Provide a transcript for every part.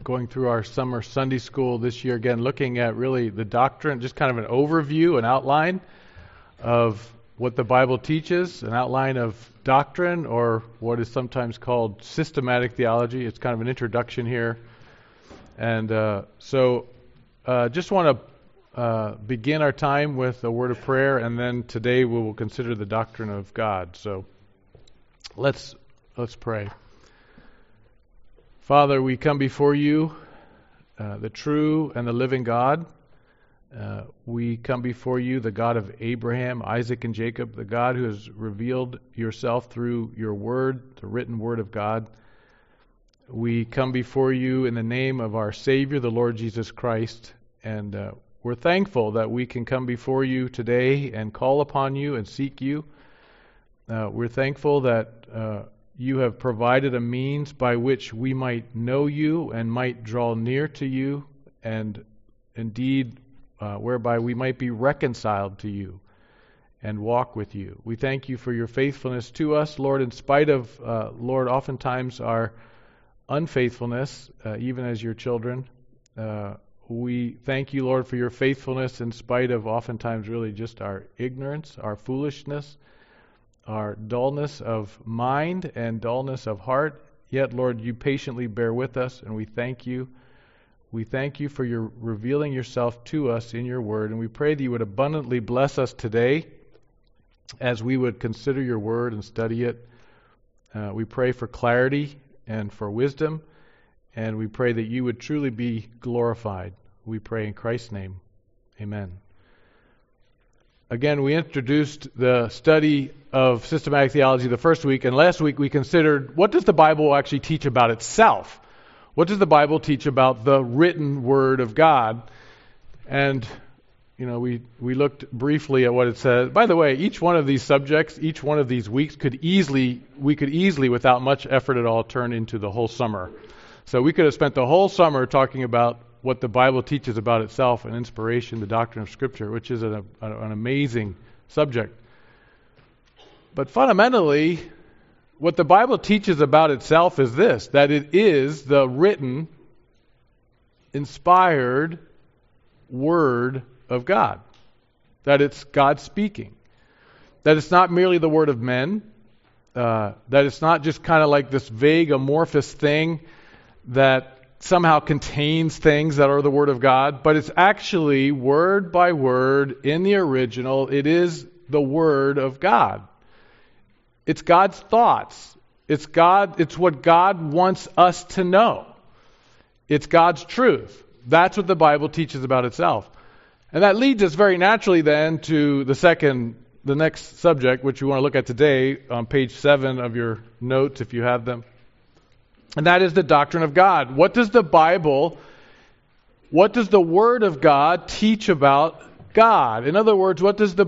going through our summer Sunday school this year, again, looking at really the doctrine, just kind of an overview, an outline of what the Bible teaches, an outline of doctrine, or what is sometimes called systematic theology. It's kind of an introduction here. And so just want to begin our time with a word of prayer, and then today we will consider the doctrine of God. So let's pray. Father, we come before you, the true and the living God. We come before you, the God of Abraham, Isaac, and Jacob, the God who has revealed yourself through your word, the written word of God. We come before you in the name of our Savior, the Lord Jesus Christ, and we're thankful that we can come before you today and call upon you and seek you. We're thankful that you have provided a means by which we might know you and might draw near to you, and indeed whereby we might be reconciled to you and walk with you. We thank you for your faithfulness to us, Lord, in spite of, Lord, oftentimes our unfaithfulness, even as your children. We thank you, Lord, for your faithfulness in spite of oftentimes really just our ignorance, our foolishness, our dullness of mind and dullness of heart. Yet, Lord, you patiently bear with us, and we thank you. We thank you for your revealing yourself to us in your word, and we pray that you would abundantly bless us today as we would consider your word and study it. We pray for clarity and for wisdom, and we pray that you would truly be glorified. We pray in Christ's name. Amen. Again, we introduced the study of systematic theology the first week, and last week we considered what does the Bible actually teach about itself? What does the Bible teach about the written Word of God? And, you know, we looked briefly at what it says. By the way, each one of these subjects, each one of these weeks we could easily, without much effort at all, turn into the whole summer. So we could have spent the whole summer talking about what the Bible teaches about itself and inspiration, the doctrine of Scripture, which is an amazing subject. But fundamentally, what the Bible teaches about itself is this, that it is the written, inspired Word of God. That it's God speaking. That it's not merely the word of men. That it's not just kind of like this vague, amorphous thing that somehow contains things that are the Word of God, but it's actually word by word in the original. It is the Word of God. It's God's thoughts. It's what God wants us to know. It's God's truth. That's what the Bible teaches about itself. And that leads us very naturally then to the next subject, which we want to look at today on page 7 of your notes if you have them. And that is the doctrine of God. What does the Word of God teach about God? In other words, what does the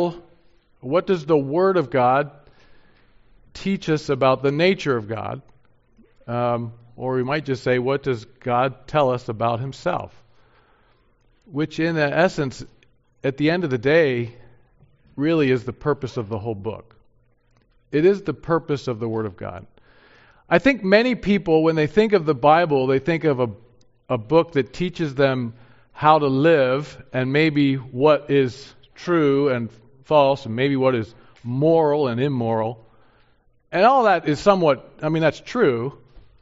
Word of God teach us about the nature of God? Or we might just say, what does God tell us about Himself? Which in essence, at the end of the day, really is the purpose of the whole book. It is the purpose of the Word of God. I think many people, when they think of the Bible, they think of a book that teaches them how to live and maybe what is true and false and maybe what is moral and immoral. And all that is that's true.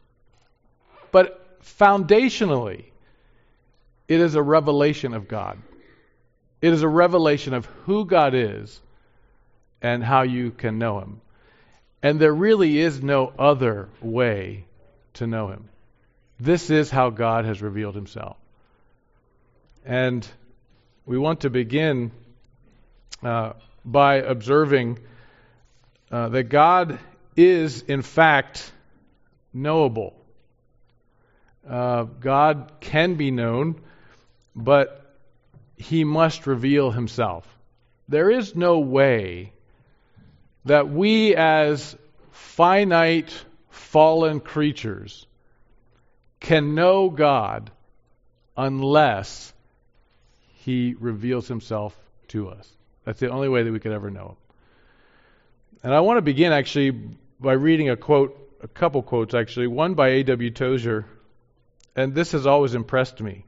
But foundationally, it is a revelation of God. It is a revelation of who God is and how you can know Him. And there really is no other way to know Him. This is how God has revealed Himself. And we want to begin by observing that God is, in fact, knowable. God can be known, but He must reveal Himself. There is no way that we as finite, fallen creatures can know God unless He reveals Himself to us. That's the only way that we could ever know Him. And I want to begin actually by reading a couple quotes actually. One by A.W. Tozer, And this has always impressed me.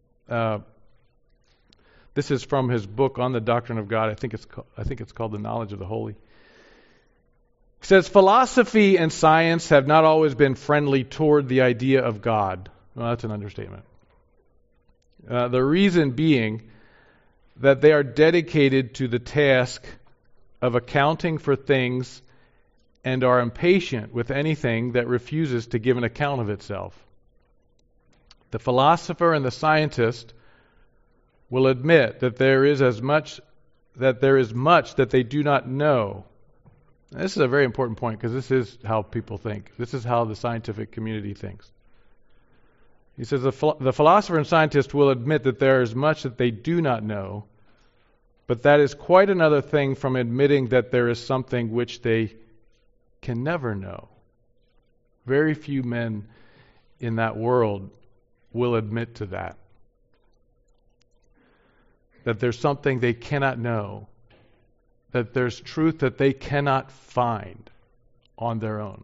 This is from his book on the doctrine of God. I think it's called The Knowledge of the Holy. He says, philosophy and science have not always been friendly toward the idea of God. Well, that's an understatement. The reason being that they are dedicated to the task of accounting for things and are impatient with anything that refuses to give an account of itself. The philosopher and the scientist will admit that there is much that they do not know. And this is a very important point because this is how people think. This is how the scientific community thinks. He says the philosopher and scientist will admit that there is much that they do not know, but that is quite another thing from admitting that there is something which they can never know. Very few men in that world will admit to that. That there's something they cannot know. That there's truth that they cannot find on their own.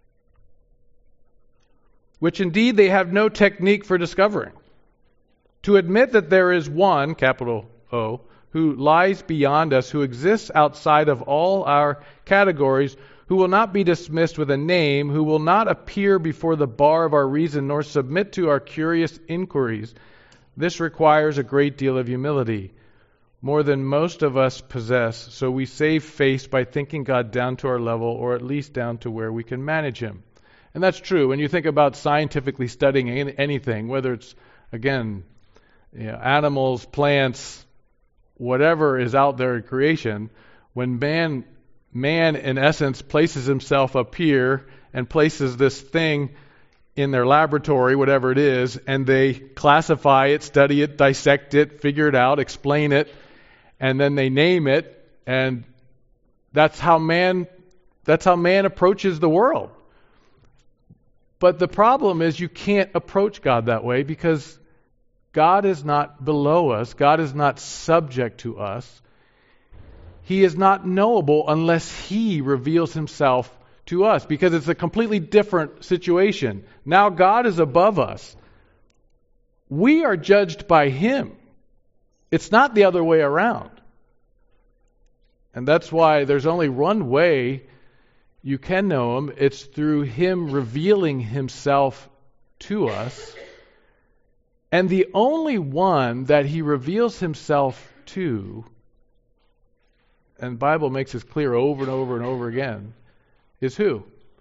Which indeed they have no technique for discovering. To admit that there is one, capital O, who lies beyond us, who exists outside of all our categories, who will not be dismissed with a name, who will not appear before the bar of our reason, nor submit to our curious inquiries. This requires a great deal of humility, more than most of us possess, so we save face by thinking God down to our level, or at least down to where we can manage Him. And that's true. When you think about scientifically studying anything, whether it's, again, animals, plants, whatever is out there in creation, when man in essence places himself up here and places this thing in their laboratory, whatever it is, and they classify it, study it, dissect it, figure it out, explain it, and then they name it, and that's how man approaches the world. But the problem is you can't approach God that way because God is not below us. God is not subject to us. He is not knowable unless He reveals Himself to us, because it's a completely different situation. Now God is above us. We are judged by Him. It's not the other way around. And that's why there's only one way you can know Him. It's through Him revealing Himself to us. And the only one that He reveals Himself to, and the Bible makes this clear over and over and over again, is who?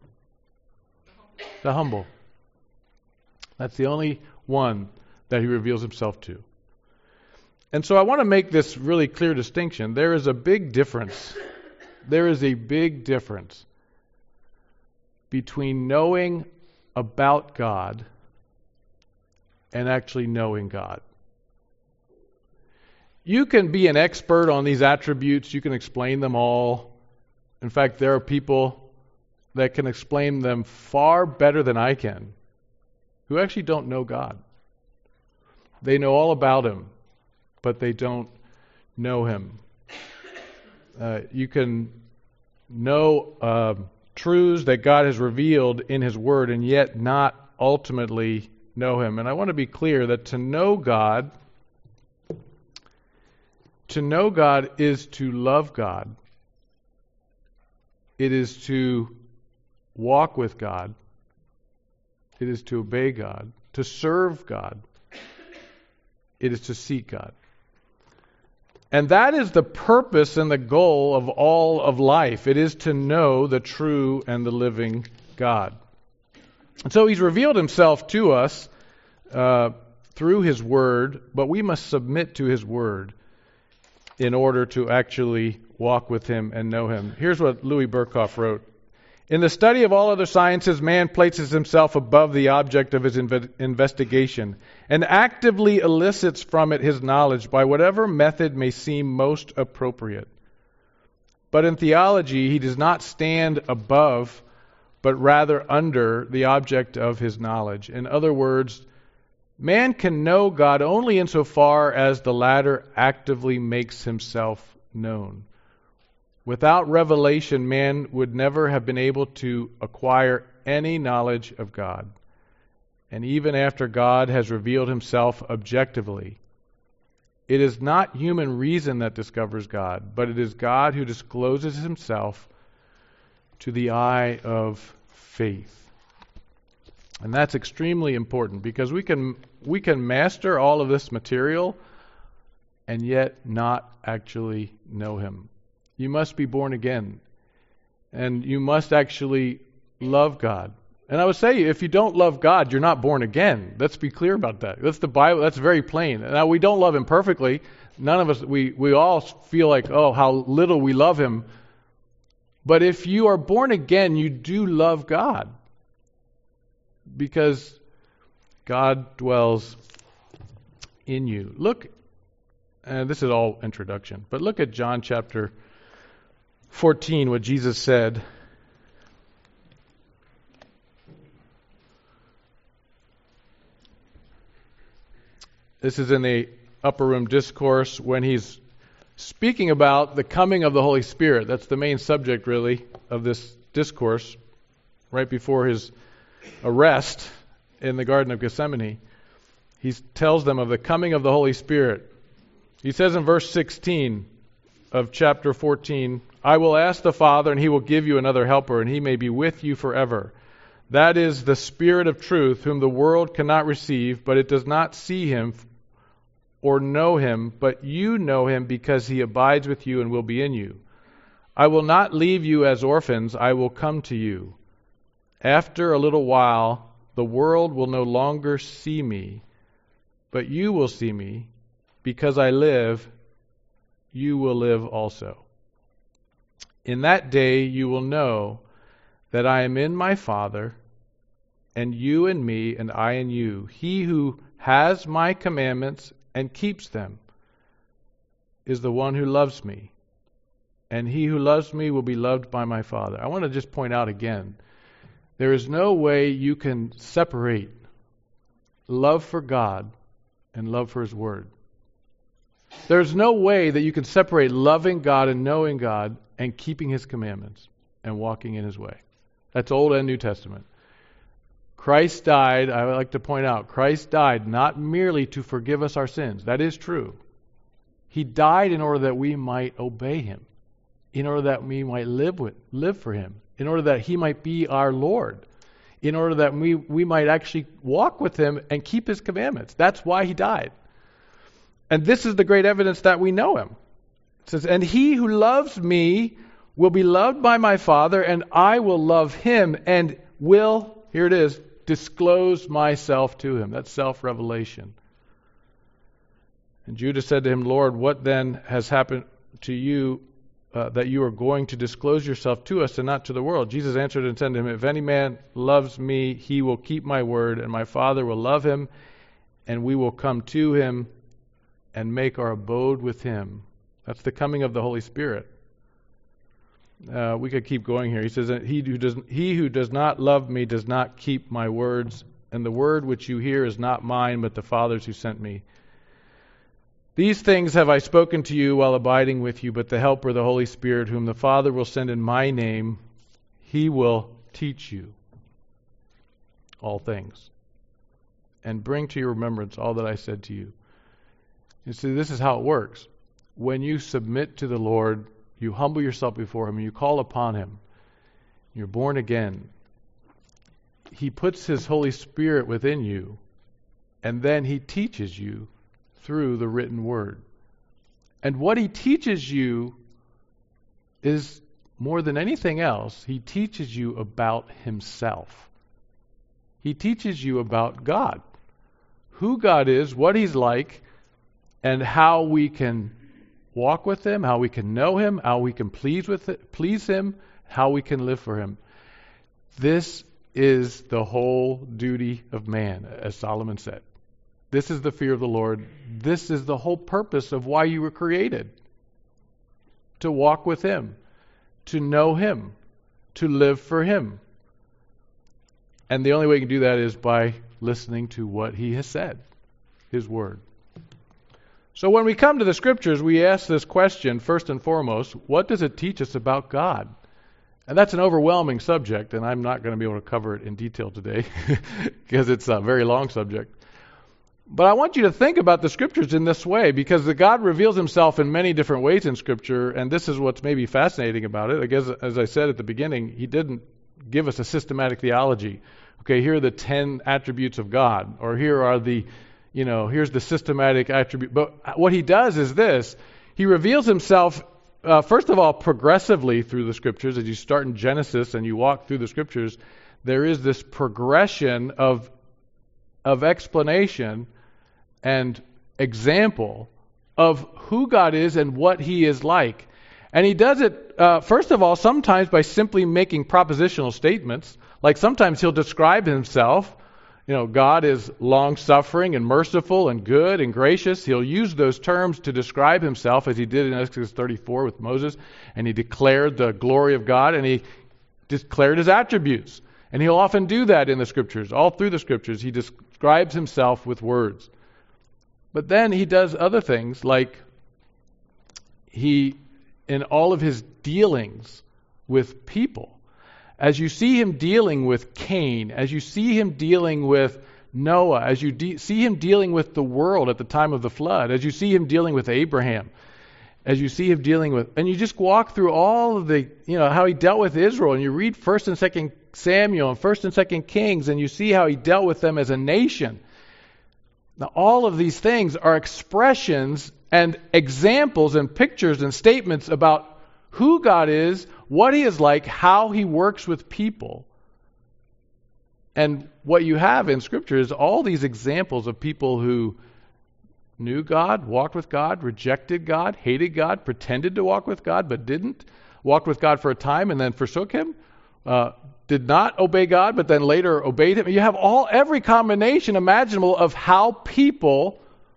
The humble. That's the only one that He reveals Himself to. And so I want to make this really clear distinction. There is a big difference. There is a big difference between knowing about God and actually knowing God. You can be an expert on these attributes. You can explain them all. In fact, there are people that can explain them far better than I can, who actually don't know God. They know all about Him, but they don't know Him. You can know truths that God has revealed in His Word and yet not ultimately know Him. And I want to be clear that to know God is to love God. It is to walk with God. It is to obey God, to serve God. It is to seek God. And that is the purpose and the goal of all of life. It is to know the true and the living God. And so He's revealed Himself to us through His Word, but we must submit to His Word in order to actually walk with Him and know Him. Here's what Louis Berkhoff wrote. In the study of all other sciences, man places himself above the object of his investigation and actively elicits from it his knowledge by whatever method may seem most appropriate. But in theology, he does not stand above, but rather under the object of his knowledge. In other words, man can know God only insofar as the latter actively makes himself known. Without revelation, man would never have been able to acquire any knowledge of God. and even after God has revealed himself objectively. It is not human reason that discovers God, but it is God who discloses himself to the eye of faith. And that's extremely important, because we can master all of this material and yet not actually know him. You must be born again, and you must actually love God. And I would say, if you don't love God, you're not born again. Let's be clear about that. That's the Bible. That's very plain. Now, we don't love him perfectly. None of us, we all feel like, oh, how little we love him. But if you are born again, you do love God, because God dwells in you. Look, and this is all introduction, but look at John chapter 14, what Jesus said. This is in the upper room discourse when he's speaking about the coming of the Holy Spirit. That's the main subject, really, of this discourse, right before his arrest in the Garden of Gethsemane. He tells them of the coming of the Holy Spirit. He says in verse 16 of chapter 14, I will ask the Father, and he will give you another helper, and he may be with you forever. That is the Spirit of truth, whom the world cannot receive, but it does not see him or know him, but you know him because he abides with you and will be in you. I will not leave you as orphans, I will come to you. After a little while, the world will no longer see me, but you will see me. Because I live, you will live also. In that day you will know that I am in my Father, and you in me, and I in you. He who has my commandments and keeps them is the one who loves me. And he who loves me will be loved by my Father. I want to just point out again, there is no way you can separate love for God and love for his word. There's no way that you can separate loving God and knowing God and keeping his commandments and walking in his way. That's Old and New Testament. Christ died, I would like to point out, Christ died not merely to forgive us our sins. That is true. He died in order that we might obey him, in order that we might live for him, in order that he might be our Lord, in order that we might actually walk with him and keep his commandments. That's why he died. And this is the great evidence that we know him. It says, and he who loves me will be loved by my Father, and I will love him and will, here it is, disclose myself to him. That's self-revelation. And Judas said to him, Lord, what then has happened to you that you are going to disclose yourself to us and not to the world? Jesus answered and said to him, if any man loves me, he will keep my word, and my Father will love him, and we will come to him and make our abode with him. That's the coming of the Holy Spirit. We could keep going here. He says, he who does not love me does not keep my words, and the word which you hear is not mine, but the Father's who sent me. These things have I spoken to you while abiding with you, but the Helper, the Holy Spirit, whom the Father will send in my name, he will teach you all things, and bring to your remembrance all that I said to you. You see, this is how it works. When you submit to the Lord, you humble yourself before him, and you call upon him. You're born again. He puts his Holy Spirit within you, and then he teaches you through the written word. And what he teaches you is, more than anything else, he teaches you about himself. He teaches you about God, who God is, what he's like, and how we can walk with him, how we can know him, how we can please him, how we can live for him. This is the whole duty of man, as Solomon said. This is the fear of the Lord. This is the whole purpose of why you were created. To walk with him, to know him, to live for him. And the only way you can do that is by listening to what he has said, his word. So when we come to the Scriptures, we ask this question, first and foremost, what does it teach us about God? And that's an overwhelming subject, and I'm not going to be able to cover it in detail today because it's a very long subject. But I want you to think about the Scriptures in this way, because God reveals himself in many different ways in Scripture, and this is what's maybe fascinating about it. I guess, as I said at the beginning, he didn't give us a systematic theology. Okay, here are the 10 attributes of God, or here are the, here's the systematic attribute. But what he does is this. He reveals himself, first of all, progressively through the Scriptures. As you start in Genesis and you walk through the Scriptures, there is this progression of explanation and example of who God is and what he is like. And he does it, first of all, sometimes by simply making propositional statements. Like sometimes he'll describe himself, God is long-suffering and merciful and good and gracious. He'll use those terms to describe himself, as he did in Exodus 34 with Moses, and he declared the glory of God, and he declared his attributes. And he'll often do that in the Scriptures. All through the Scriptures, he describes himself with words. But then he does other things, like in all of his dealings with people, as you see him dealing with Cain, as you see him dealing with Noah, as you see him dealing with the world at the time of the flood, as you see him dealing with Abraham, as you see him dealing with, and you just walk through all of the, how he dealt with Israel, and you read 1st and 2nd Samuel and 1st and 2nd Kings, and you see how he dealt with them as a nation. Now, all of these things are expressions and examples and pictures and statements about who God is, what he is like, how he works with people. And what you have in Scripture is all these examples of people who knew God, walked with God, rejected God, hated God, pretended to walk with God, but didn't, walked with God for a time and then forsook him, did not obey God, but then later obeyed him. You have every combination imaginable of how people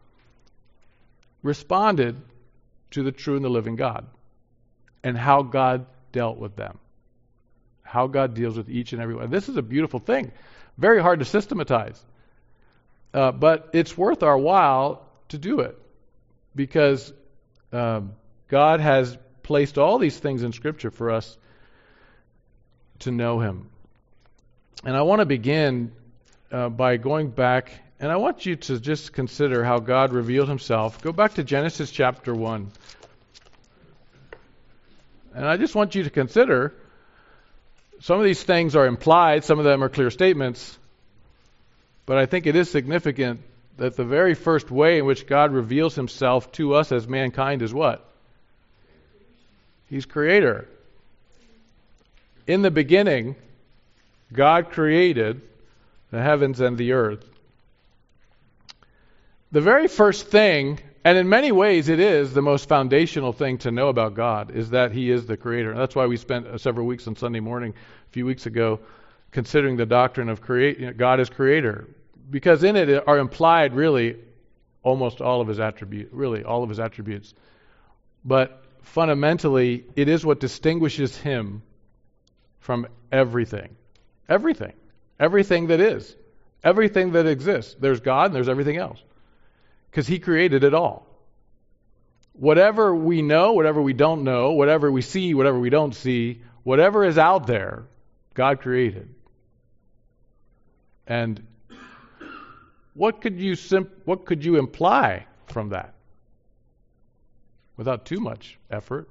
responded to the true and the living God, and how God dealt with them, how God deals with each and every one. This is a beautiful thing, very hard to systematize, but it's worth our while to do it, because God has placed all these things in Scripture for us to know him. And I want to begin by going back, and I want you to just consider how God revealed himself. Go back to Genesis chapter 1. And I just want you to consider, some of these things are implied, some of them are clear statements, but I think it is significant that the very first way in which God reveals himself to us as mankind is what? He's creator. In the beginning, God created the heavens and the earth. The very first thing, and in many ways it is the most foundational thing to know about God, is that he is the creator. And that's why we spent several weeks on Sunday morning, a few weeks ago, considering the doctrine of God as creator. Because in it are implied really almost all of his attributes. But fundamentally, it is what distinguishes him from everything. Everything that is. Everything that exists. There's God and there's everything else. Because he created it all. Whatever we know, whatever we don't know, whatever we see, whatever we don't see, whatever is out there, God created. And what could you imply from that? Without too much effort.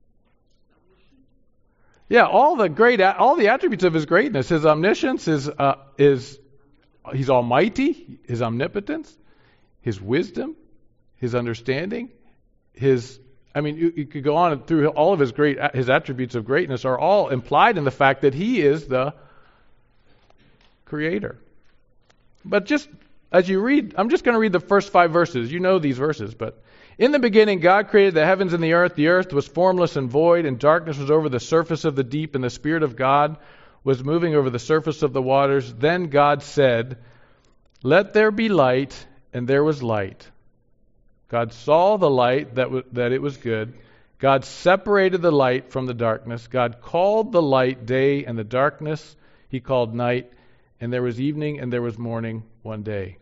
Yeah, all the attributes of his greatness, his omniscience, he's almighty, his omnipotence, his wisdom, his understanding, you could go on through all of his attributes of greatness are all implied in the fact that he is the creator. But just as you read, I'm just going to read the first 5 verses. You know these verses, but in the beginning, God created the heavens and the earth. The earth was formless and void, and darkness was over the surface of the deep, and the Spirit of God was moving over the surface of the waters. Then God said, "Let there be light," and there was light. God saw the light, that it was good. God separated the light from the darkness. God called the light day, and the darkness he called night. And there was evening and there was morning one day.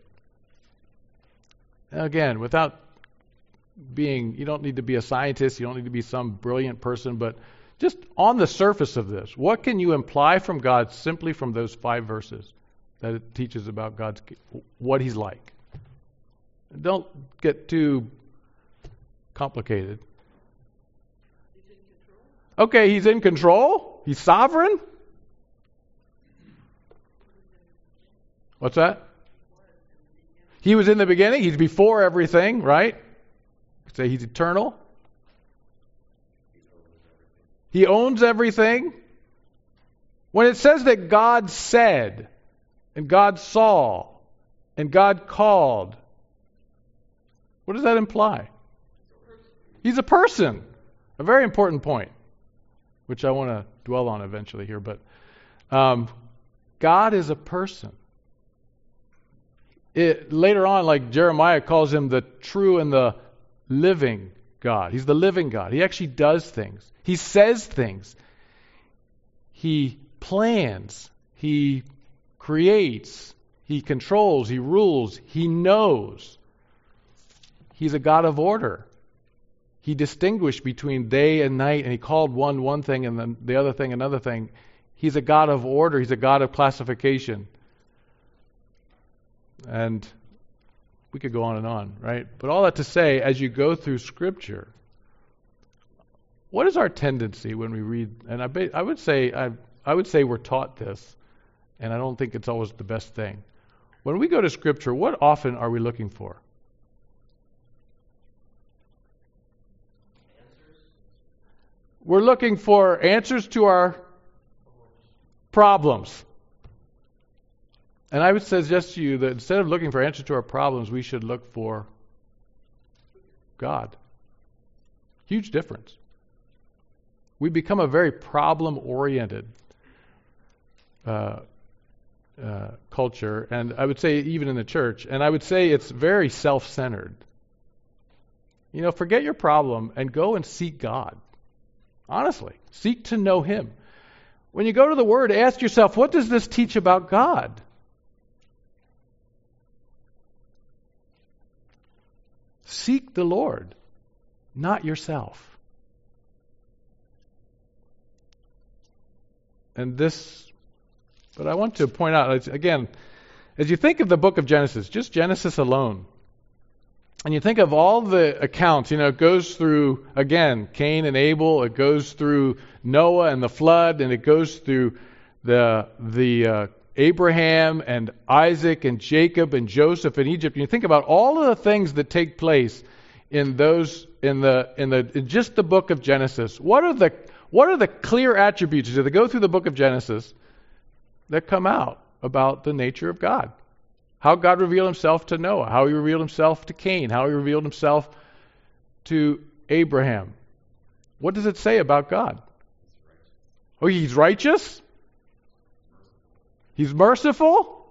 Now again, you don't need to be a scientist, you don't need to be some brilliant person, but Just on the surface of this, what can you imply from God simply from those 5 verses that it teaches about what He's like? Don't get too complicated. Okay, He's in control. He's sovereign. What's that? He was in the beginning. He's before everything, right? Say He's eternal. He owns everything. When it says that God said, and God saw, and God called, what does that imply? He's a person. A very important point, which I want to dwell on eventually here. But God is a person. Later on, like Jeremiah calls Him the true and the living God. He's the living God. He actually does things. He says things. He plans. He creates. He controls. He rules. He knows. He's a God of order. He distinguished between day and night, and He called one thing and then the other thing another thing. He's a God of order. He's a God of classification. And we could go on, right? But all that to say, as you go through Scripture, what is our tendency when we read? And I would say we're taught this, and I don't think it's always the best thing. When we go to Scripture, what often are we looking for? We're looking for answers to our problems. And I would suggest to you that instead of looking for answers to our problems, we should look for God. Huge difference. We become a very problem-oriented culture, and I would say even in the church, and I would say it's very self-centered. Forget your problem and go and seek God. Honestly, seek to know Him. When you go to the Word, ask yourself, what does this teach about God? Seek the Lord, not yourself. But I want to point out, again, as you think of the book of Genesis, just Genesis alone, and you think of all the accounts, it goes through, again, Cain and Abel, it goes through Noah and the flood, and it goes through the Abraham and Isaac and Jacob and Joseph in Egypt. And you think about all of the things that take place in just the book of Genesis. What are the clear attributes as they go through the book of Genesis that come out about the nature of God? How God revealed Himself to Noah, how He revealed Himself to Cain, how He revealed Himself to Abraham. What does it say about God? Oh, He's righteous? He's merciful?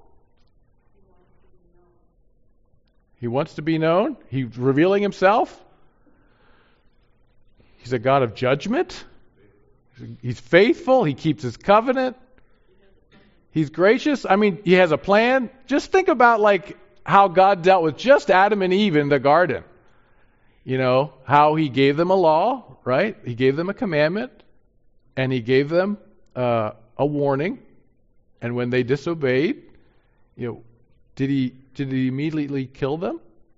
He wants to be known? He's revealing Himself? He's a God of judgment? He's faithful? He keeps His covenant? He's gracious. He has a plan. Just think about how God dealt with just Adam and Eve in the garden. How He gave them a law, right? He gave them a commandment, and He gave them a warning. And when they disobeyed, did He immediately kill them?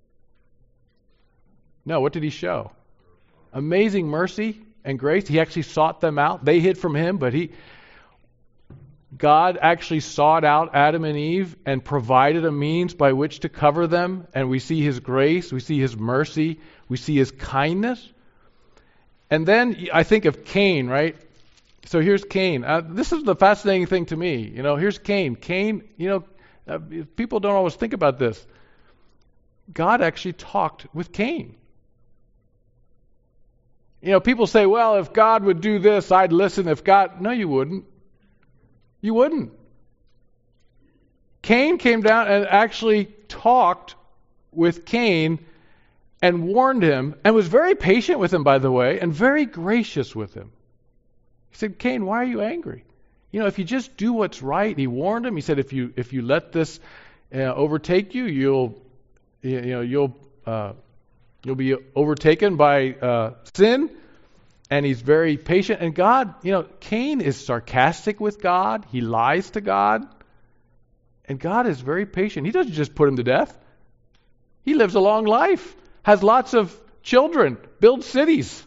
No. What did He show? Amazing mercy and grace. He actually sought them out. They hid from Him, but God actually sought out Adam and Eve and provided a means by which to cover them. And we see His grace, we see His mercy, we see His kindness. And then I think of Cain, right? So here's Cain. This is the fascinating thing to me. Here's Cain. Cain, people don't always think about this. God actually talked with Cain. People say, well, if God would do this, I'd listen. No, you wouldn't. You wouldn't. Cain came down and actually talked with Cain and warned him, and was very patient with him, by the way, and very gracious with him. He said, Cain, why are you angry? If you just do what's right, he warned him. He said, if you let this overtake you, you'll be overtaken by sin. And he's very patient. And God, Cain is sarcastic with God. He lies to God. And God is very patient. He doesn't just put him to death. He lives a long life, has lots of children, builds cities.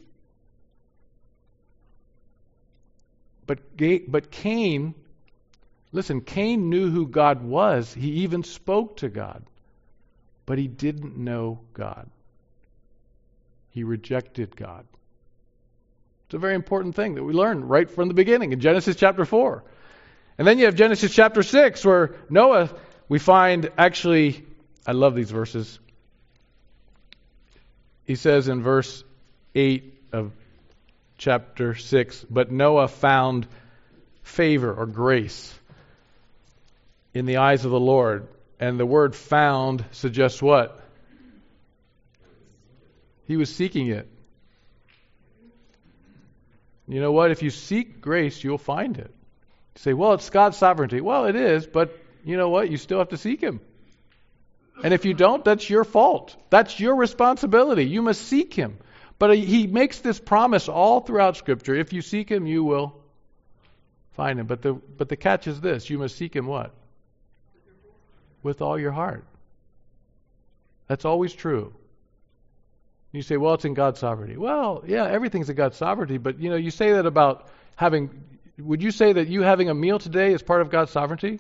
But Cain, listen, Cain knew who God was. He even spoke to God. But he didn't know God. He rejected God. It's a very important thing that we learn right from the beginning in Genesis chapter 4. And then you have Genesis chapter 6 where Noah, we find actually, I love these verses. He says in verse 8 of chapter 6, but Noah found favor or grace in the eyes of the Lord. And the word found suggests what? He was seeking it. You know what? If you seek grace, you'll find it. You say, well, it's God's sovereignty. Well, it is, but you know what? You still have to seek Him. And if you don't, that's your fault. That's your responsibility. You must seek Him. But He makes this promise all throughout Scripture. If you seek Him, you will find Him. But the catch is this. You must seek Him what? With all your heart. That's always true. You say, well, it's in God's sovereignty. Well, yeah, everything's in God's sovereignty, but you say that about would you say that you having a meal today is part of God's sovereignty?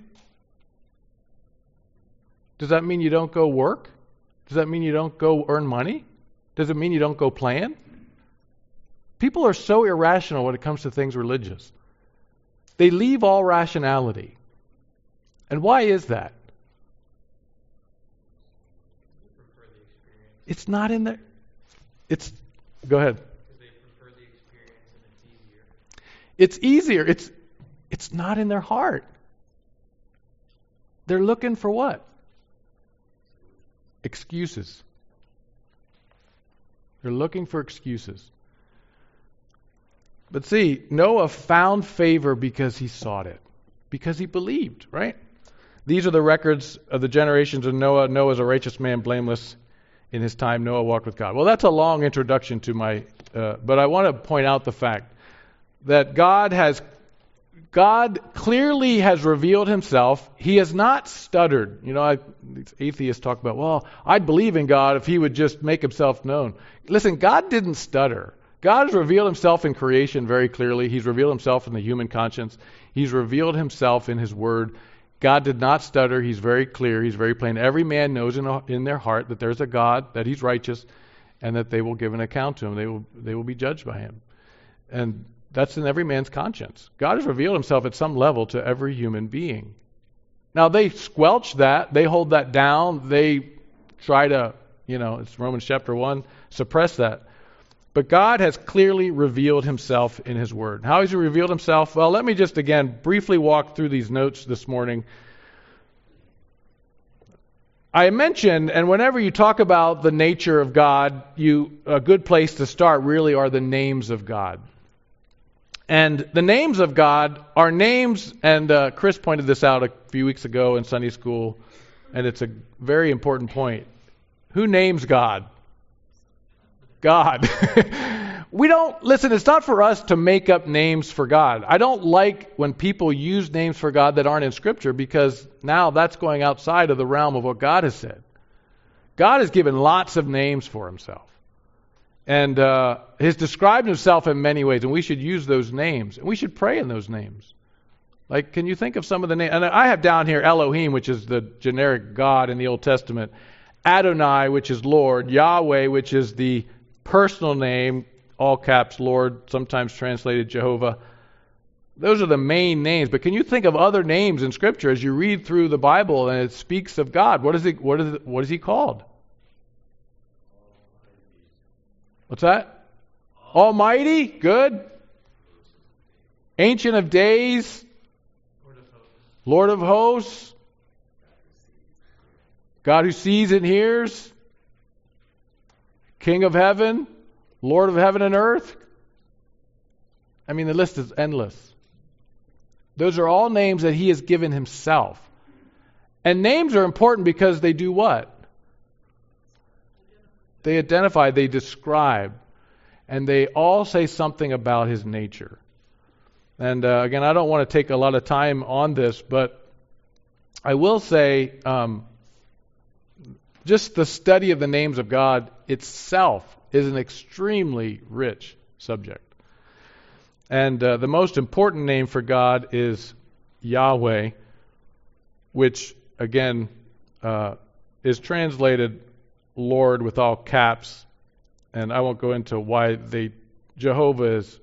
Does that mean you don't go work? Does that mean you don't go earn money? Does it mean you don't go plan? People are so irrational when it comes to things religious. They leave all rationality. And why is that? It's not in there. Go ahead. Because they prefer the experience and it's easier. It's easier. It's not in their heart. They're looking for what? Excuses. They're looking for excuses. But see, Noah found favor because he sought it. Because he believed, right? These are the records of the generations of Noah. Noah is a righteous man, blameless. In his time, Noah walked with God. Well, that's a long introduction to but I want to point out the fact that God clearly has revealed Himself. He has not stuttered. These atheists talk about, well, I'd believe in God if He would just make Himself known. Listen, God didn't stutter. God has revealed Himself in creation very clearly. He's revealed Himself in the human conscience. He's revealed Himself in His Word. God did not stutter. He's very clear. He's very plain. Every man knows in their heart that there's a God, that He's righteous, and that they will give an account to Him. They will be judged by Him. And that's in every man's conscience. God has revealed Himself at some level to every human being. Now, they squelch that. They hold that down. They try to, it's Romans chapter 1, suppress that. But God has clearly revealed Himself in His Word. How has He revealed Himself? Well, let me just again briefly walk through these notes this morning. I mentioned, and whenever you talk about the nature of God, a good place to start really are the names of God. And the names of God are names, and Chris pointed this out a few weeks ago in Sunday school, and it's a very important point. Who names God? God. Listen, it's not for us to make up names for God. I don't like when people use names for God that aren't in Scripture because now that's going outside of the realm of what God has said. God has given lots of names for Himself. And He's described Himself in many ways, and we should use those names. And we should pray in those names. Like, can you think of some of the names? And I have down here Elohim, which is the generic God in the Old Testament. Adonai, which is Lord. Yahweh, which is the personal name, all caps Lord, sometimes translated Jehovah. Those are the main names. But can you think of other names in Scripture as you read through the Bible and it speaks of God? What is He called? What's that? Almighty? Good. Ancient of Days? Lord of Hosts? God who sees and hears? King of heaven, Lord of heaven and earth. I mean, the list is endless. Those are all names that He has given Himself. And names are important because they do what? They identify, they describe. and they all say something about his nature. And again, I don't want to take a lot of time on this, but I will say just the study of the names of God itself is an extremely rich subject. And the most important name for God is Yahweh, which, again, is translated Lord with all caps. And I won't go into why Jehovah is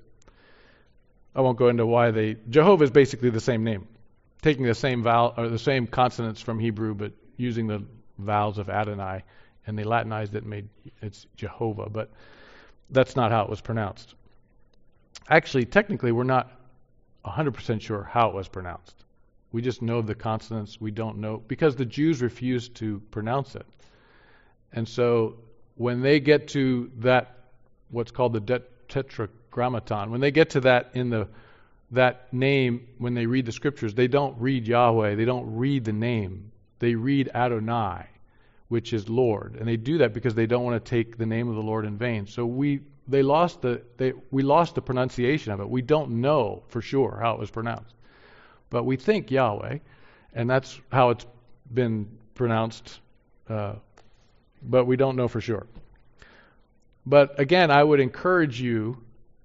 basically the same name, taking the same vowel or the same consonants from Hebrew, but using the vowels of Adonai, and they Latinized it, it's Jehovah, but that's not how it was pronounced. Actually, technically, we're not 100% sure how it was pronounced. We just know the consonants. We don't know, because the Jews refused to pronounce it. And so when they get to that, what's called the Tetragrammaton, when they get to that that name, when they read the scriptures, they don't read Yahweh. They don't read the name. They read Adonai, which is Lord. And they do that because they don't want to take the name of the Lord in vain. So we lost the pronunciation of it. We don't know for sure how it was pronounced. But we think Yahweh, and that's how it's been pronounced, but we don't know for sure. But again, I would encourage you,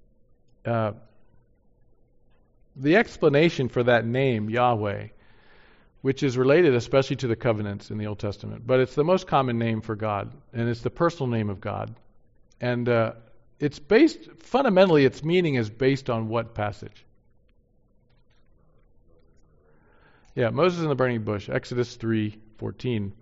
the explanation for that name, Yahweh, which is related especially to the covenants in the Old Testament, but it's the most common name for God, and it's the personal name of God. And it's based, fundamentally, its meaning is based on what passage? Yeah, Moses in the burning bush, Exodus 3:14.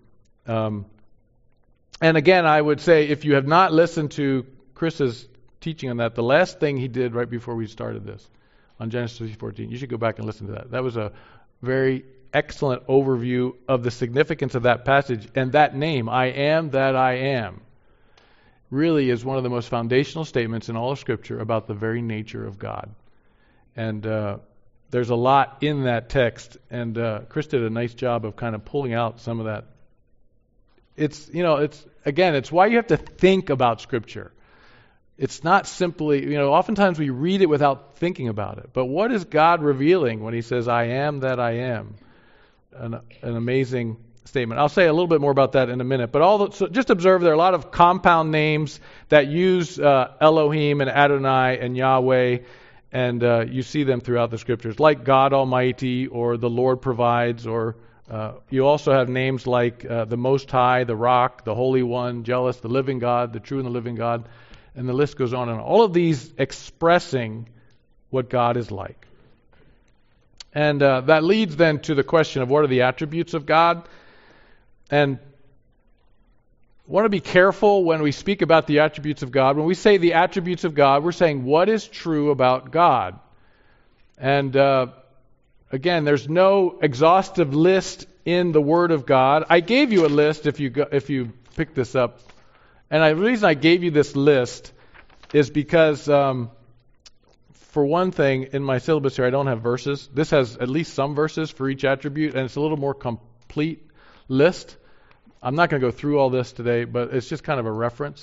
And again, I would say, if you have not listened to Chris's teaching on that, the last thing he did right before we started this, on Genesis 3:14, you should go back and listen to that. That was a very excellent overview of the significance of that passage. And that name, I am that I am, really is one of the most foundational statements in all of Scripture about the very nature of God. And there's a lot in that text, and Chris did a nice job of kind of pulling out some of that. It's why you have to think about Scripture. It's not simply, oftentimes we read it without thinking about it. But what is God revealing when he says, I am that I am? An amazing statement. I'll say a little bit more about that in a minute. But so just observe there are a lot of compound names that use Elohim and Adonai and Yahweh, and you see them throughout the Scriptures, like God Almighty or the Lord provides, or you also have names like the Most High, the Rock, the Holy One, Jealous, the Living God, the True and the Living God, and the list goes on and on. All of these expressing what God is like. And that leads then to the question of what are the attributes of God. And I want to be careful when we speak about the attributes of God. When we say the attributes of God, we're saying what is true about God. And again, there's no exhaustive list in the Word of God. I gave you a list if you pick this up. And the reason I gave you this list is because, for one thing, in my syllabus here, I don't have verses. This has at least some verses for each attribute, and it's a little more complete list. I'm not going to go through all this today, but it's just kind of a reference.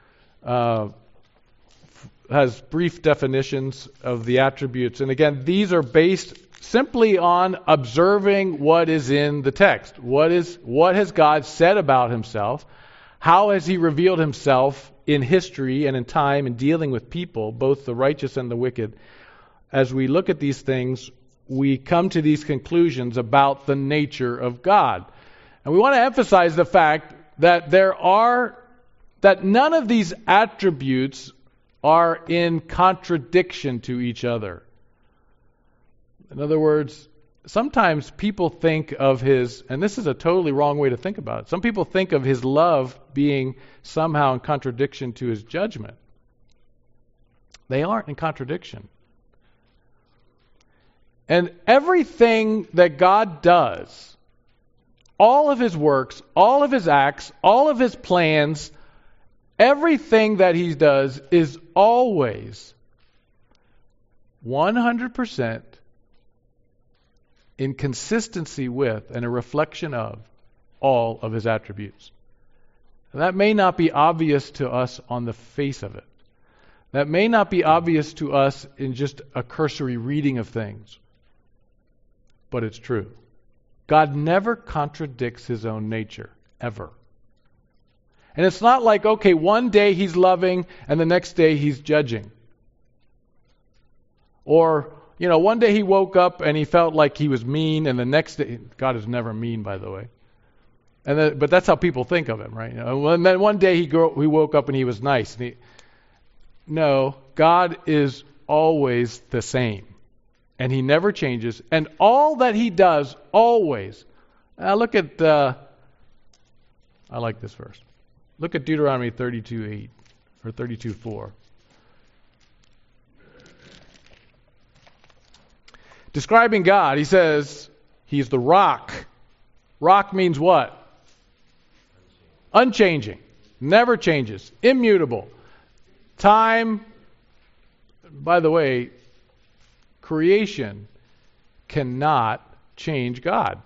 Has brief definitions of the attributes. And again, these are based simply on observing what is in the text. What has God said about himself? How has he revealed himself in history and in time in dealing with people, both the righteous and the wicked? As we look at these things, we come to these conclusions about the nature of God. And we want to emphasize the fact that that none of these attributes are in contradiction to each other. In other words, sometimes people think of his, and this is a totally wrong way to think about it, some people think of his love being somehow in contradiction to his judgment. They aren't in contradiction. And everything that God does, all of his works, all of his acts, all of his plans, everything that he does is always 100% in consistency with and a reflection of all of his attributes. And that may not be obvious to us on the face of it. that may not be obvious to us in just a cursory reading of things, but it's true. God never contradicts his own nature, ever. And it's not like, okay, one day he's loving and the next day he's judging. Or, one day he woke up and he felt like he was mean, and the next day, God is never mean, by the way. But that's how people think of him, right? And then one day he woke up and he was nice. No, God is always the same. And he never changes. And all that he does, always. Look at, I like this verse. Look at Deuteronomy 32:8 or 32:4. Describing God, he says, he's the rock. Rock means what? Unchanging. Never changes. Immutable. Time, by the way, creation cannot change God.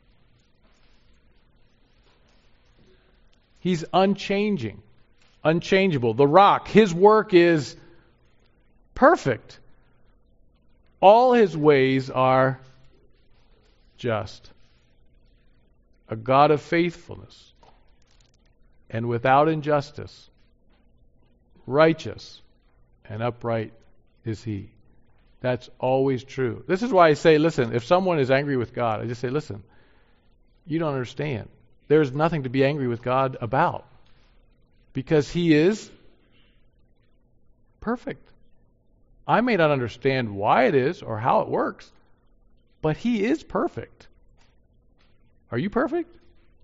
He's unchanging, unchangeable. The rock, his work is perfect. All his ways are just. A God of faithfulness and without injustice. Righteous and upright is he. That's always true. This is why I say, listen, if someone is angry with God, I just say, listen, you don't understand. There's nothing to be angry with God about. Because he is perfect. I may not understand why it is or how it works, but he is perfect. Are you perfect?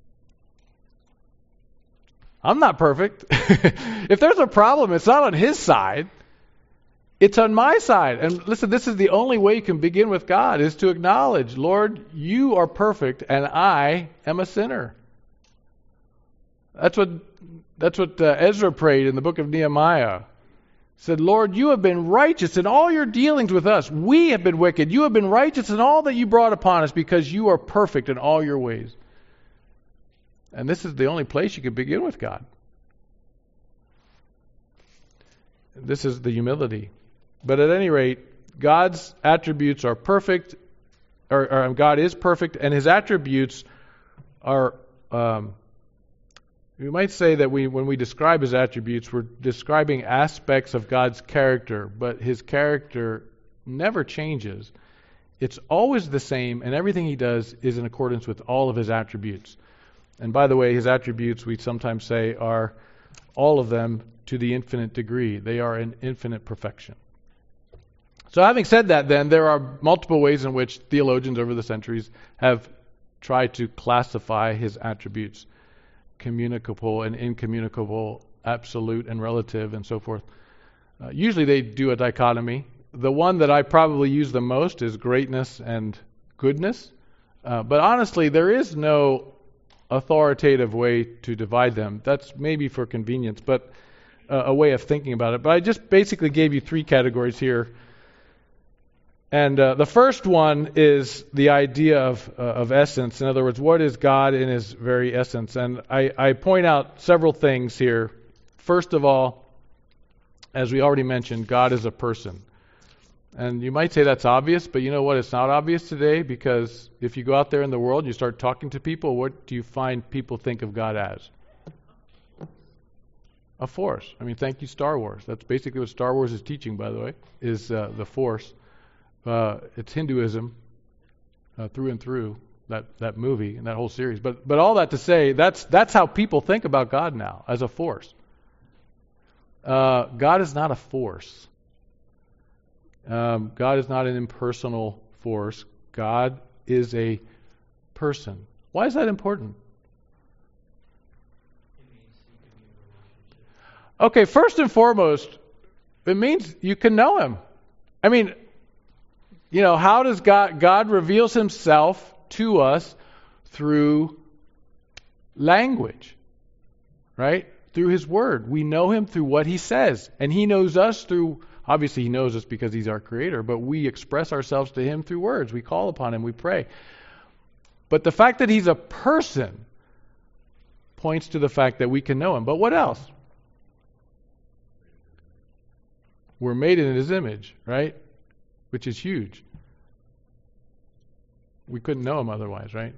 I'm not perfect. If there's a problem, it's not on his side. It's on my side. And listen, this is the only way you can begin with God, is to acknowledge, Lord, you are perfect and I am a sinner. That's what Ezra prayed in the book of Nehemiah. He said, Lord, you have been righteous in all your dealings with us. We have been wicked. You have been righteous in all that you brought upon us because you are perfect in all your ways. And this is the only place you can begin with God. This is the humility. But at any rate, God's attributes are perfect, or God is perfect, and his attributes are, we might say that when we describe his attributes, we're describing aspects of God's character, but his character never changes. It's always the same, and everything he does is in accordance with all of his attributes. And by the way, his attributes, we sometimes say, are all of them to the infinite degree. They are in infinite perfection. So having said that, then, there are multiple ways in which theologians over the centuries have tried to classify his attributes. Communicable and incommunicable, absolute and relative, and so forth. Usually they do a dichotomy. The one that I probably use the most is greatness and goodness. But honestly, there is no authoritative way to divide them. That's maybe for convenience, but a way of thinking about it. But I just basically gave you three categories here. And the first one is the idea of essence. In other words, what is God in his very essence? And I point out several things here. First of all, as we already mentioned, God is a person. And you might say that's obvious, but you know what? It's not obvious today, because if you go out there in the world and you start talking to people, what do you find people think of God as? A force. I mean, thank you, Star Wars. That's basically what Star Wars is teaching, by the way, is the force. It's Hinduism through and through, that movie and that whole series. But all that to say, that's how people think about God now, as a force. God is not a force. God is not an impersonal force. God is a person. Why is that important? Okay, first and foremost, it means you can know him. I mean, how does God reveals himself to us through language, right? Through his word. We know him through what he says. And he knows us through, obviously he knows us because he's our creator, but we express ourselves to him through words. We call upon him, we pray. But the fact that he's a person points to the fact that we can know him. But what else? we're made in His image, right? Which is huge. We couldn't know Him otherwise, right?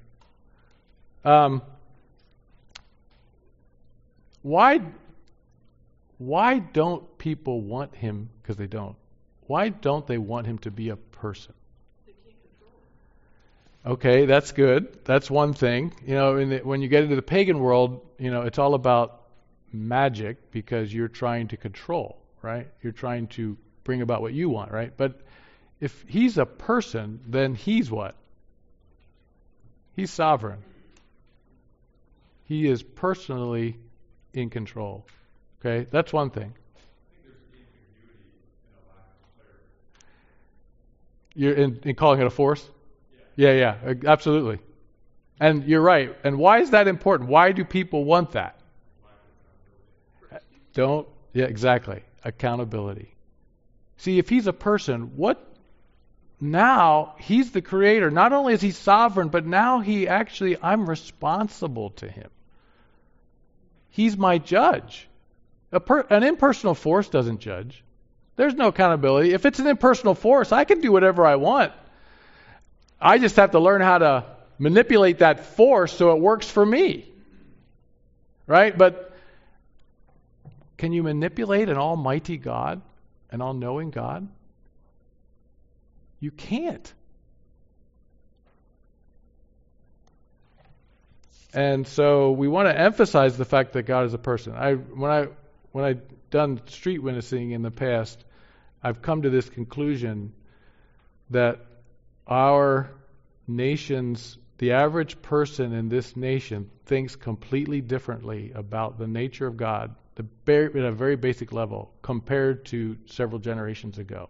Why don't people want Him? Because they don't. Why don't they want Him to be a person? Okay, that's good. That's one thing. When you get into the pagan world, it's all about magic because you're trying to control, right? You're trying to bring about what you want, right? But if He's a person, then He's what? He's sovereign. He is personally in control. Okay, that's one thing. You're in calling it a force? Yeah, absolutely. And you're right. And why is that important? Why do people want that? Exactly. Accountability. See, if He's a person, now He's the creator. Not only is He sovereign, but now I'm responsible to Him. He's my judge. An impersonal force doesn't judge. There's no accountability. If it's an impersonal force, I can do whatever I want. I just have to learn how to manipulate that force so it works for me. Right? But can you manipulate an almighty God, an all-knowing God? You can't. And so we want to emphasize the fact that God is a person. When I've done street witnessing in the past, I've come to this conclusion that our nation's, the average person in this nation thinks completely differently about the nature of God, at a very basic level, compared to several generations ago.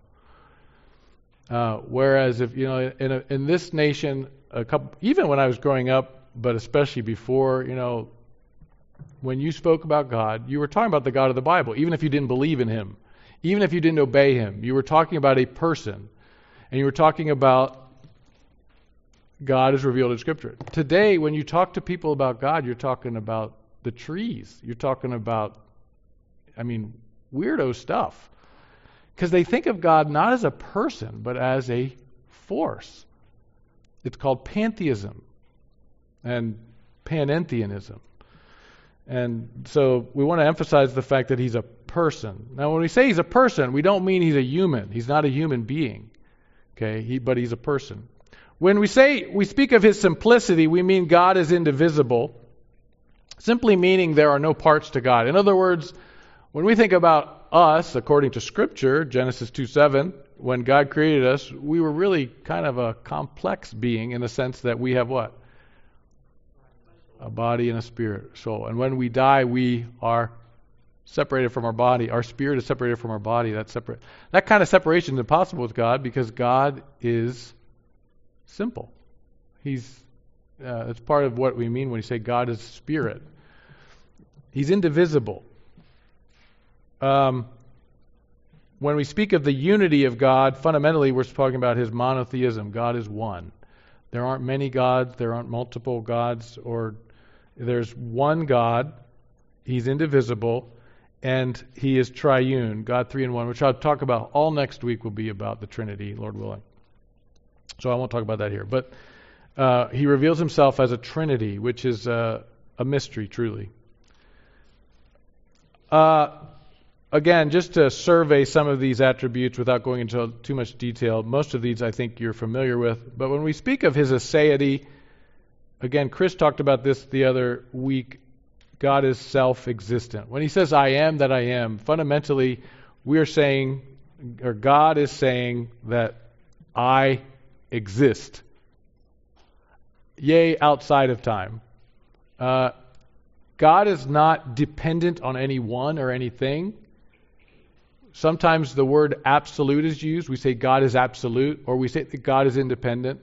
Whereas if in this nation, even when I was growing up, but especially before, when you spoke about God, you were talking about the God of the Bible, even if you didn't believe in Him, even if you didn't obey Him. You were talking about a person, and you were talking about God as revealed in Scripture. Today, when you talk to people about God, you're talking about the trees. You're talking about, weirdo stuff. Because they think of God not as a person, but as a force. It's called pantheism and panentheism. And so we want to emphasize the fact that He's a person. Now, when we say He's a person, we don't mean He's a human. He's not a human being. Okay, but He's a person. When we speak of His simplicity, we mean God is indivisible, simply meaning there are no parts to God. In other words, when we think about us, according to Scripture, Genesis 2:7, when God created us, we were really kind of a complex being in the sense that we have what? A body and a spirit, soul. And when we die, we are separated from our body. Our spirit is separated from our body. That's separate. That kind of separation is impossible with God because God is simple. It's part of what we mean when we say God is spirit. He's indivisible. When we speak of the unity of God, fundamentally we're talking about His monotheism. God is one. There aren't many gods. There aren't multiple gods. There's one God. He's indivisible. And He is triune, God 3 in 1, which I'll talk about all next week will be about the Trinity, Lord willing. So I won't talk about that here. But He reveals Himself as a Trinity, which is a mystery, truly. Again, just to survey some of these attributes without going into too much detail, most of these I think you're familiar with. But when we speak of His aseity, again, Chris talked about this the other week, God is self-existent. When He says, I am that I am, fundamentally we are saying, or God is saying that I exist. Yea, outside of time. God is not dependent on anyone or anything. Sometimes the word absolute is used. We say God is absolute, or we say that God is independent.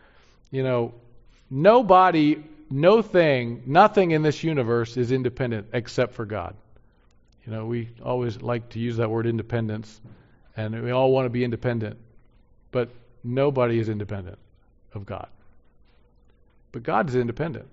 Nobody, no thing, nothing in this universe is independent except for God. We always like to use that word independence, and we all want to be independent, but nobody is independent of God. But God is independent.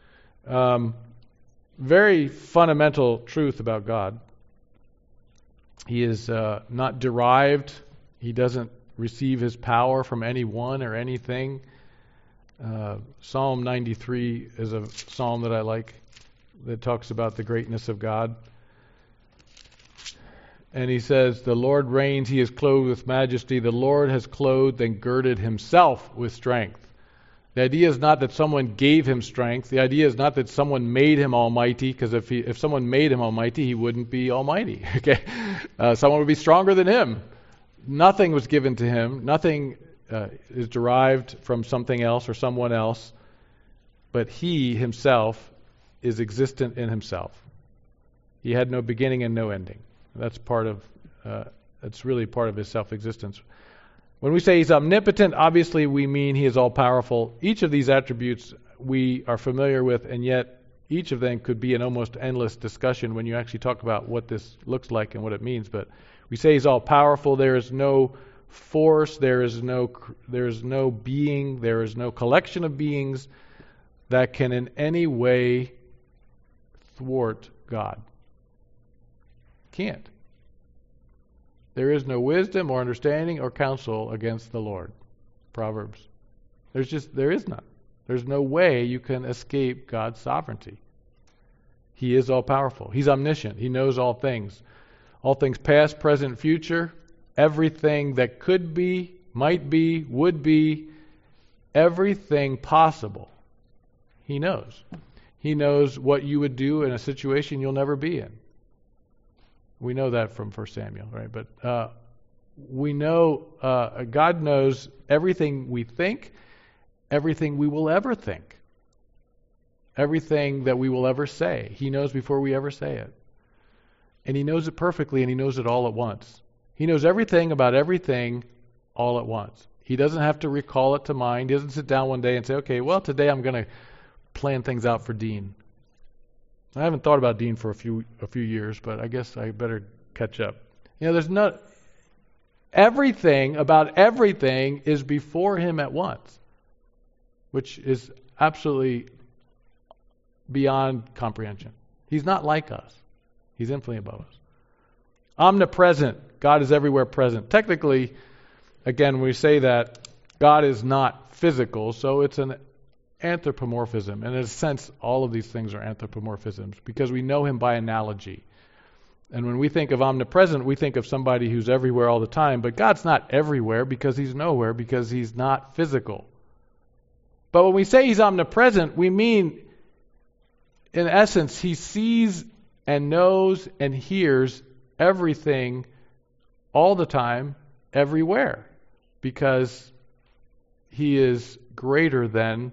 Very fundamental truth about God. He is not derived. He doesn't receive his power from anyone or anything. Psalm 93 is a psalm that I like that talks about the greatness of God. And he says, the Lord reigns, he is clothed with majesty. The Lord has clothed and girded himself with strength. The idea is not that someone gave him strength. The idea is not that someone made him almighty, because if someone made him almighty, he wouldn't be almighty. Okay, someone would be stronger than him. Nothing was given to him. Nothing is derived from something else or someone else. But he himself is existent in himself. He had no beginning and no ending. That's really part of his self-existence. When we say he's omnipotent, obviously we mean he is all-powerful. Each of these attributes we are familiar with, and yet each of them could be an almost endless discussion when you actually talk about what this looks like and what it means. But we say he's all-powerful. There is no force. There is no being. There is no collection of beings that can in any way thwart God. Can't. There is no wisdom or understanding or counsel against the Lord. Proverbs. There is none. There's no way you can escape God's sovereignty. He is all-powerful. He's omniscient. He knows all things. All things past, present, future. Everything that could be, might be, would be. Everything possible. He knows. He knows what you would do in a situation you'll never be in. We know that from 1 Samuel, right? But we know God knows everything we think, everything we will ever think, everything that we will ever say. He knows before we ever say it. And he knows it perfectly, and he knows it all at once. He knows everything about everything all at once. He doesn't have to recall it to mind. He doesn't sit down one day and say, okay, well, today I'm going to plan things out for Dean. I haven't thought about Dean for a few years, but I guess I better catch up. Everything about everything is before him at once, which is absolutely beyond comprehension. He's not like us. He's infinitely above us. Omnipresent. God is everywhere present. Technically, again, when we say that, God is not physical, so it's an anthropomorphism. And in a sense, all of these things are anthropomorphisms because we know him by analogy. And when we think of omnipresent, we think of somebody who's everywhere all the time. But God's not everywhere because he's nowhere, because he's not physical. But when we say he's omnipresent, we mean, in essence, he sees and knows and hears everything all the time, everywhere. Because he is greater than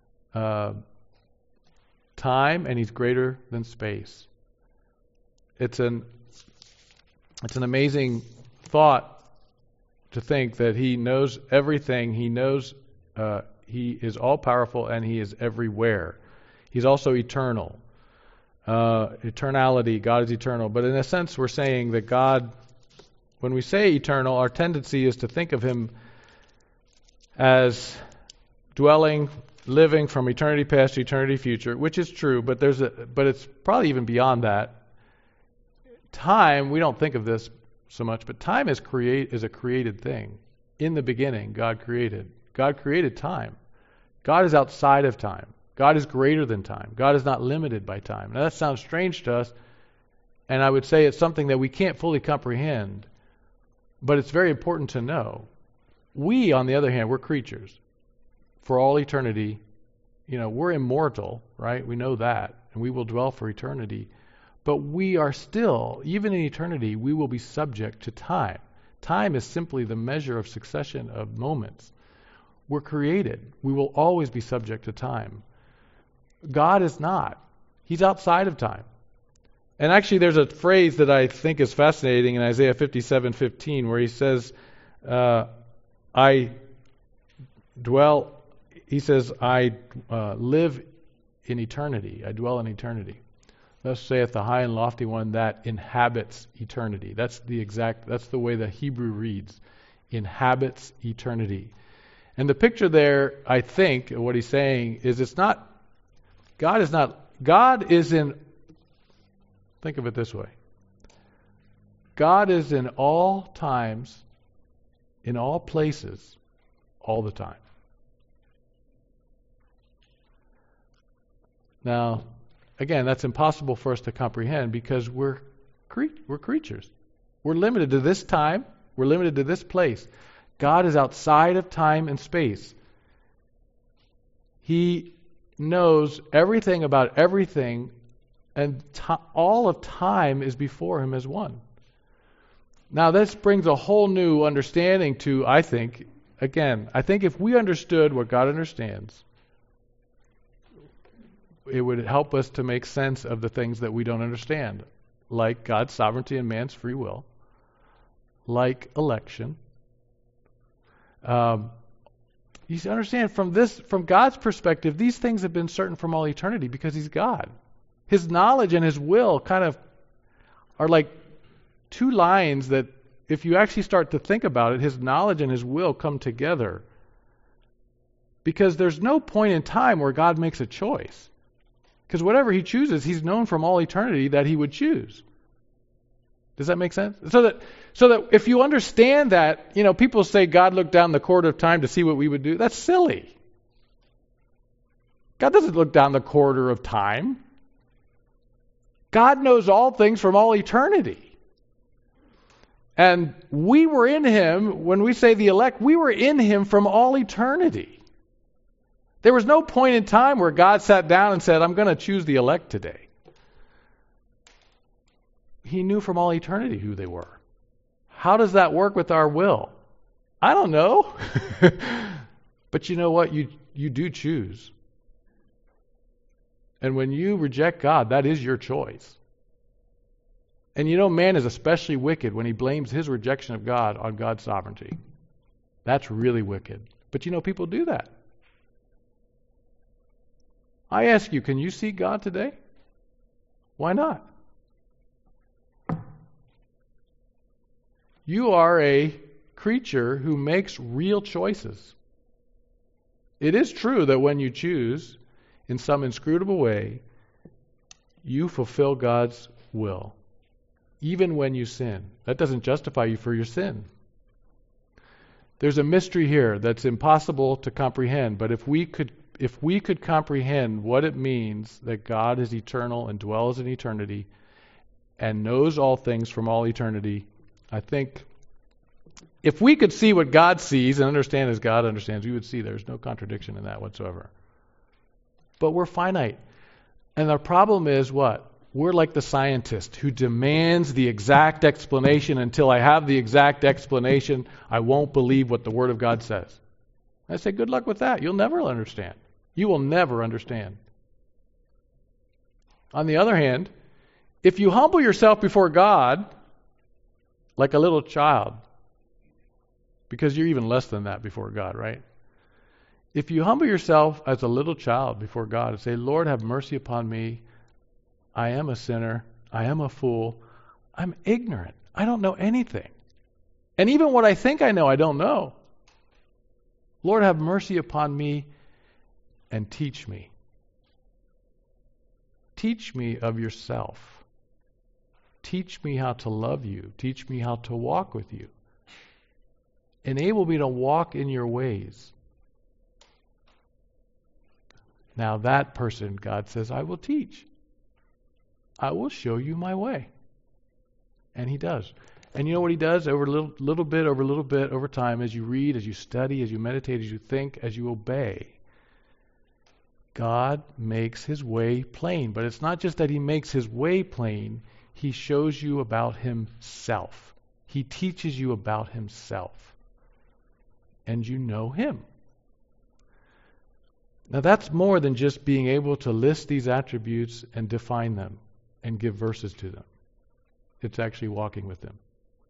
time, and he's greater than space. It's an amazing thought to think that he knows everything. He knows he is all powerful, and he is everywhere. He's also eternal. Eternality, God is eternal. But in a sense, we're saying that God, when we say eternal, our tendency is to think of him as dwelling, living from eternity past to eternity future, which is true, but it's probably even beyond that. Time, we don't think of this so much, but time is a created thing. In the beginning, God created time. God is outside of time. God is greater than time. God is not limited by time. Now that sounds strange to us, and I would say it's something that we can't fully comprehend, but it's very important to know. We, on the other hand, we're creatures. For all eternity, we're immortal, right? We know that, and we will dwell for eternity. But we are still, even in eternity, we will be subject to time. Time is simply the measure of succession of moments. We're created. We will always be subject to time. God is not. He's outside of time. And actually, there's a phrase that I think is fascinating in Isaiah 57:15, where he says, I live in eternity. I dwell in eternity. Thus saith the high and lofty one that inhabits eternity. That's the way the Hebrew reads. Inhabits eternity. And the picture there, I think, what he's saying is God is in, think of it this way. God is in all times, in all places, all the time. Now, again, that's impossible for us to comprehend because we're creatures. We're limited to this time. We're limited to this place. God is outside of time and space. He knows everything about everything, and all of time is before him as one. Now, this brings a whole new understanding to, I think if we understood what God understands, it would help us to make sense of the things that we don't understand, like God's sovereignty and man's free will, like election. You understand, from God's perspective, these things have been certain from all eternity because he's God. His knowledge and his will kind of are like two lines that, if you actually start to think about it, his knowledge and his will come together. Because there's no point in time where God makes a choice. Because whatever he chooses, he's known from all eternity that he would choose. Does that make sense? So that if you understand that, people say God looked down the corridor of time to see what we would do. That's silly. God doesn't look down the corridor of time. God knows all things from all eternity. And we were in him, when we say the elect, we were in him from all eternity. There was no point in time where God sat down and said, I'm going to choose the elect today. He knew from all eternity who they were. How does that work with our will? I don't know. But you know what? You do choose. And when you reject God, that is your choice. And man is especially wicked when he blames his rejection of God on God's sovereignty. That's really wicked. But people do that. I ask you, can you see God today? Why not? You are a creature who makes real choices. It is true that when you choose in some inscrutable way, you fulfill God's will. Even when you sin. That doesn't justify you for your sin. There's a mystery here that's impossible to comprehend, but if we could comprehend what it means that God is eternal and dwells in eternity and knows all things from all eternity, I think if we could see what God sees and understand as God understands, we would see there's no contradiction in that whatsoever. But we're finite. And our problem is what? We're like the scientist who demands the exact explanation. Until I have the exact explanation, I won't believe what the Word of God says. I say, good luck with that. You'll never understand. You will never understand. On the other hand, if you humble yourself before God like a little child, because you're even less than that before God, right? If you humble yourself as a little child before God and say, Lord, have mercy upon me. I am a sinner. I am a fool. I'm ignorant. I don't know anything. And even what I think I know, I don't know. Lord, have mercy upon me and teach me. Teach me of yourself. Teach me how to love you. Teach me how to walk with you. Enable me to walk in your ways. Now that person, God says, I will teach. I will show you my way. And he does. And you know what he does? Over little bit, over time, as you read, as you study, as you meditate, as you think, as you obey, God makes his way plain. But it's not just that he makes his way plain. He shows you about himself. He teaches you about himself. And you know him. Now that's more than just being able to list these attributes and define them and give verses to them. It's actually walking with him.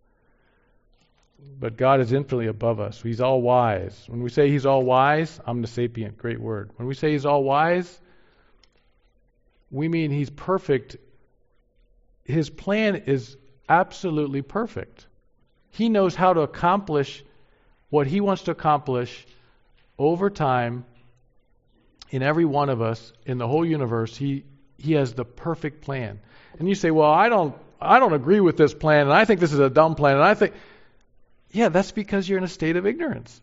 But God is infinitely above us. He's all wise. When we say he's all wise, omnisapient, great word. When we say he's all wise, we mean he's perfect. His plan is absolutely perfect. He knows how to accomplish what he wants to accomplish over time in every one of us, in the whole universe. He He has the perfect plan. And you say, well, I don't agree with this plan, and I think this is a dumb plan, and I think, yeah, that's because you're in a state of ignorance.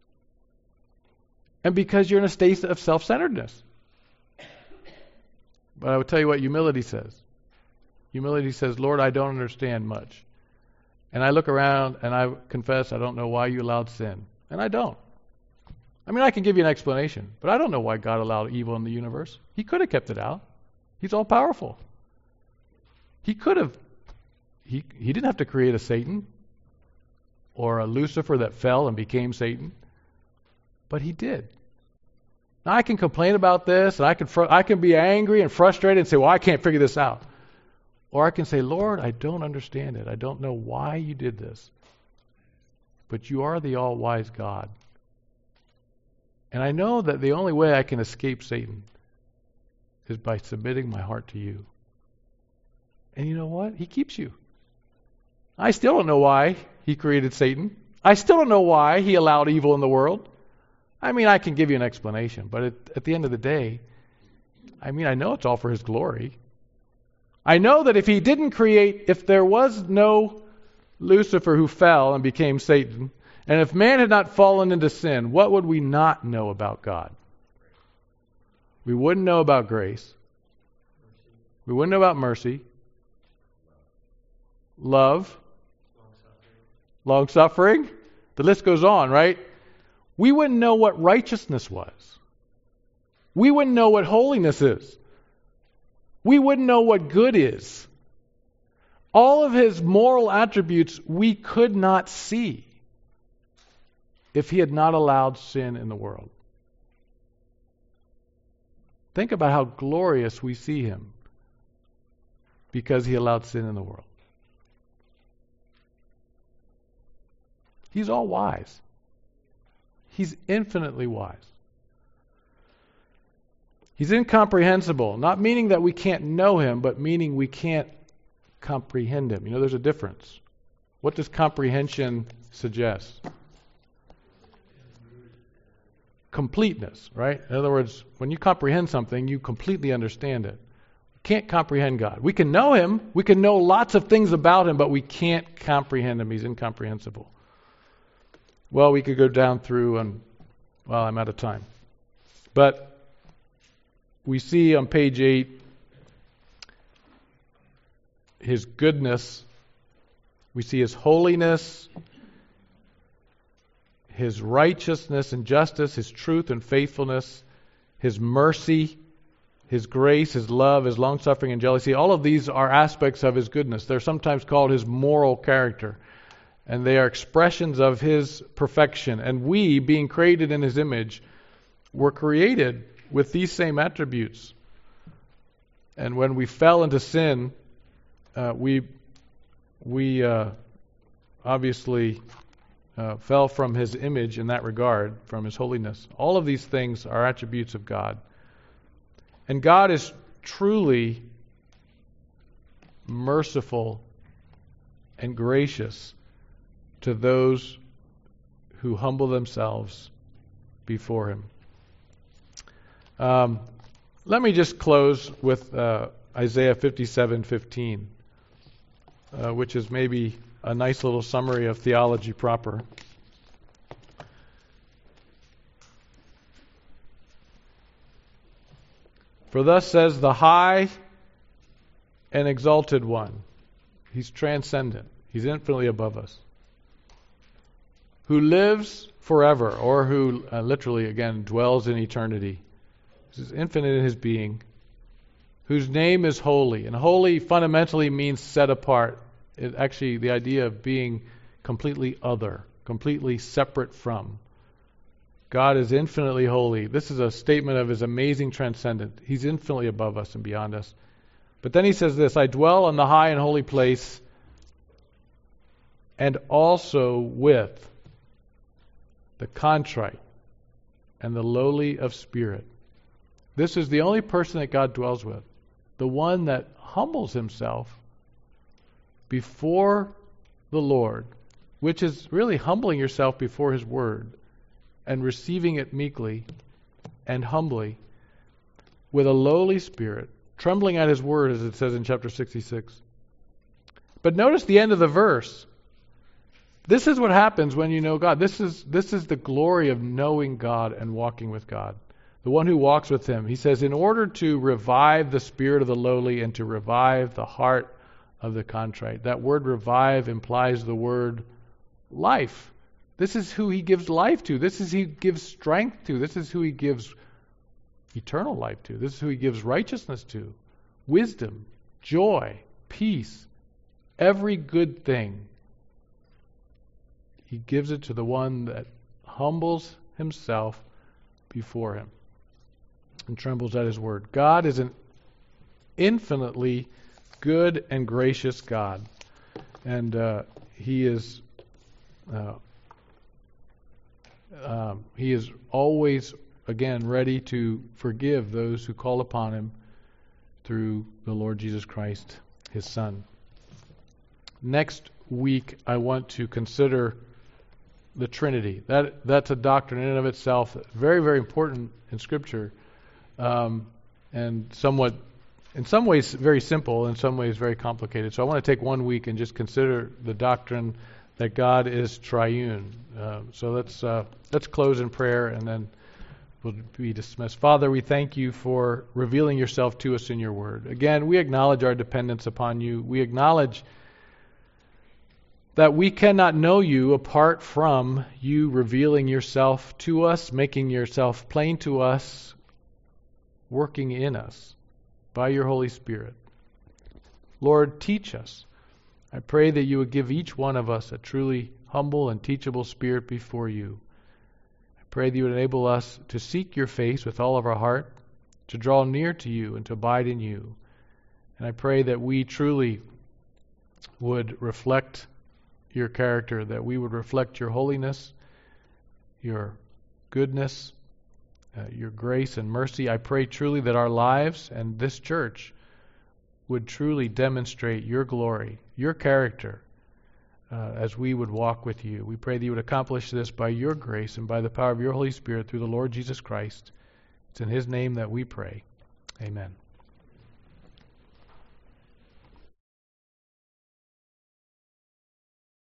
And because you're in a state of self-centeredness. But I will tell you what humility says. Humility says, Lord, I don't understand much. And I look around and I confess I don't know why you allowed sin. And I don't. I mean, I can give you an explanation, but I don't know why God allowed evil in the universe. He could have kept it out. He's all powerful. He could have. He didn't have to create a Satan or a Lucifer that fell and became Satan. But he did. Now I can complain about this, and I can be angry and frustrated and say, well, I can't figure this out. Or I can say, Lord, I don't understand it. I don't know why you did this. But you are the all-wise God. And I know that the only way I can escape Satan is by submitting my heart to you. And you know what? He keeps you. I still don't know why he created Satan. I still don't know why he allowed evil in the world. I mean, I can give you an explanation, but at the end of the day, I know it's all for his glory. I know that if he didn't create, if there was no Lucifer who fell and became Satan, and if man had not fallen into sin, what would we not know about God? We wouldn't know about grace. We wouldn't know about mercy. Love. Long-suffering. The list goes on, right? We wouldn't know what righteousness was. We wouldn't know what holiness is. We wouldn't know what good is. All of his moral attributes we could not see if he had not allowed sin in the world. Think about how glorious we see him because he allowed sin in the world. He's all wise. He's infinitely wise. He's incomprehensible, not meaning that we can't know him, but meaning we can't comprehend him. You know, there's a difference. What does comprehension suggest? Completeness, right? In other words, when you comprehend something, you completely understand it. We can't comprehend God. We can know him. We can know lots of things about him, but we can't comprehend him. He's incomprehensible. Well, we could go down through and, well, I'm out of time. But we see on page 8 his goodness. We see his holiness, his righteousness and justice, his truth and faithfulness, his mercy, his grace, his love, his long-suffering and jealousy. All of these are aspects of his goodness. They're sometimes called his moral character. And they are expressions of his perfection. And we, being created in his image, were created with these same attributes. And when we fell into sin, we obviously fell from his image in that regard, from his holiness. All of these things are attributes of God. And God is truly merciful and gracious to those who humble themselves before him. Let me just close with Isaiah 57:15, which is maybe a nice little summary of theology proper. For thus says the high and exalted one. He's transcendent. He's infinitely above us. Who lives forever, or who literally, again, dwells in eternity. This is infinite in his being. Whose name is holy. And holy fundamentally means set apart. Actually, the idea of being completely other, completely separate from. God is infinitely holy. This is a statement of his amazing transcendence. He's infinitely above us and beyond us. But then he says this, I dwell in the high and holy place, and also with the contrite and the lowly of spirit. This is the only person that God dwells with. The one that humbles himself before the Lord, which is really humbling yourself before his word and receiving it meekly and humbly with a lowly spirit trembling at his word, as it says in chapter 66. But notice the end of the verse. This is what happens when you know God. This is the glory of knowing God and walking with God. The one who walks with him. He says, in order to revive the spirit of the lowly and to revive the heart of the contrite. That word revive implies the word life. This is who he gives life to. This is who he gives strength to. This is who he gives eternal life to. This is who he gives righteousness to. Wisdom, joy, peace, every good thing. He gives it to the one that humbles himself before him and trembles at his word. God is an infinitely good and gracious God. And he is always, again, ready to forgive those who call upon him through the Lord Jesus Christ, his Son. Next week, I want to consider the Trinity. That's a doctrine in and of itself, very, very important in Scripture, and somewhat, in some ways, very simple, in some ways, very complicated. So I want to take 1 week and just consider the doctrine that God is triune. So let's close in prayer, and then we'll be dismissed. Father, we thank you for revealing yourself to us in your word. Again, we acknowledge our dependence upon you. We acknowledge that we cannot know you apart from you revealing yourself to us, making yourself plain to us, working in us by your Holy Spirit. Lord, teach us. I pray that you would give each one of us a truly humble and teachable spirit before you. I pray that you would enable us to seek your face with all of our heart, to draw near to you and to abide in you. And I pray that we truly would reflect your character, that we would reflect your holiness, your goodness, your grace and mercy. I pray truly that our lives and this church would truly demonstrate your glory, your character, as we would walk with you. We pray that you would accomplish this by your grace and by the power of your Holy Spirit through the Lord Jesus Christ. It's in his name that we pray. Amen.